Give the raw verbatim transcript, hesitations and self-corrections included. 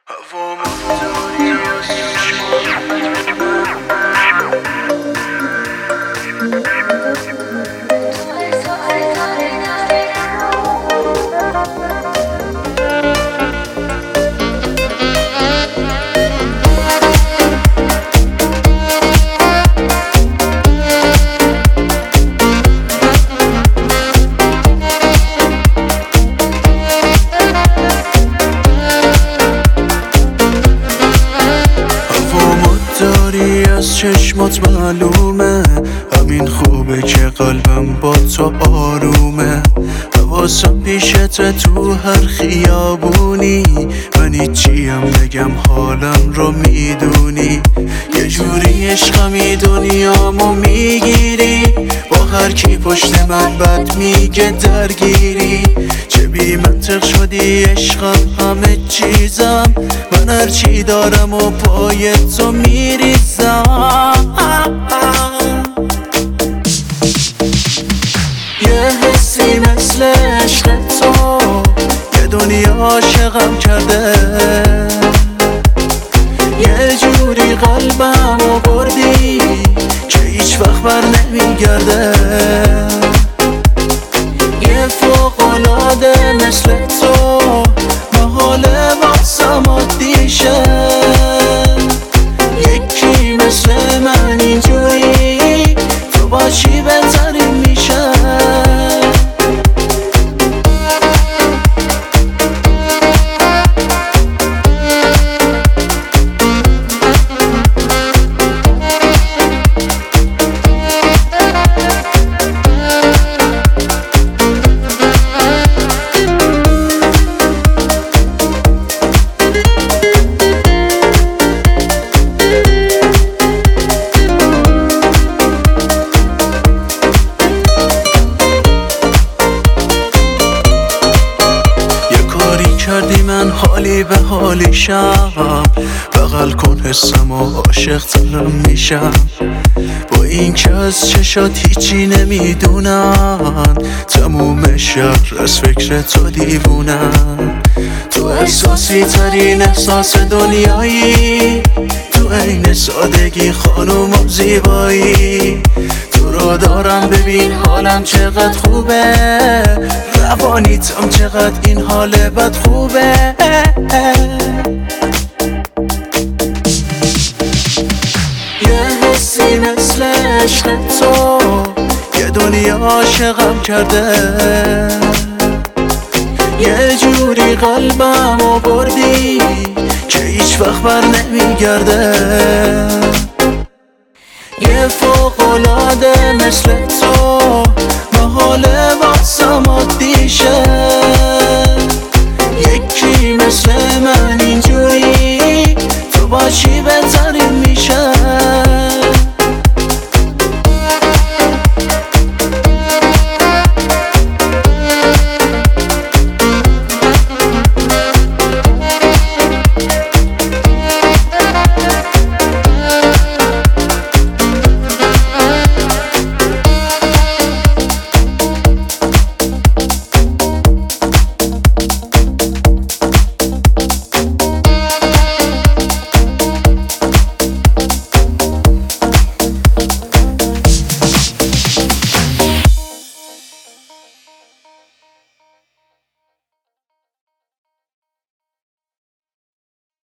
داری از چشمات معلومه، همین خوبه که قلبم با تو آرومه. حواسم پیشته تو هر خیابونی، من هیچیم نگم حالم رو میدونی. یه جوری عشقمی دنیامو میگیری، با هر کی پشت من بد میگه درگیری. چه بی منطق شدی عشقم همه چیزم، من هر چی دارم و پای تو میریزم. یه حسی مثل عشق تو یه دنیا عاشقم کرده، یه جوری قلبم رو بردی که هیچ وقت بر نمیگرده. یه فوق‌العاده مثل تو محاله واسم عادی شه، یکی مثل من اینجوری تو باشی بهترین میشه. کردی من حالی به حالی شم، بغل کن حسم و عاشق ترم میشم. با این که از چشات هیچی نمیدونن، تموم شهر از فکر تو دیوونن. تو احساسی ترین احساس دنیایی، تو عین سادگی خانوم و زیبایی. تو رو دارم ببین حالم چقدر خوبه، روانیتم چقدر این حال بد خوبه. یه حسی مثل عشق تو یه دنیا عاشقم کرده، یه جوری قلبم رو بردی که هیچ وقت بر نمیگرده. یه فوق‌العاده مثل تو محاله واسم عادی شه، یکی مثل من اینجوری تو باشی بهترین میشه.